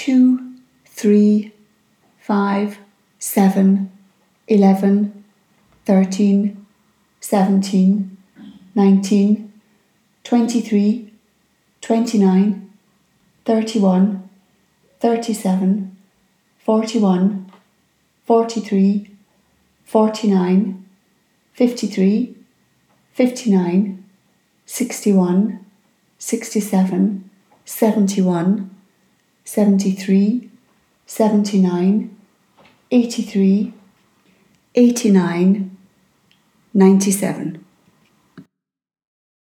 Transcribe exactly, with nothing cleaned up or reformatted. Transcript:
two, three, five, seven, eleven, thirteen, seventeen, nineteen, twenty-three, twenty-nine, thirty-one, thirty-seven, forty-one, forty-three, forty-nine, fifty-three, fifty-nine, sixty-one, sixty-seven, seventy-one, seventy-three, seventy-nine, eighty-three, eighty-nine, ninety-seven.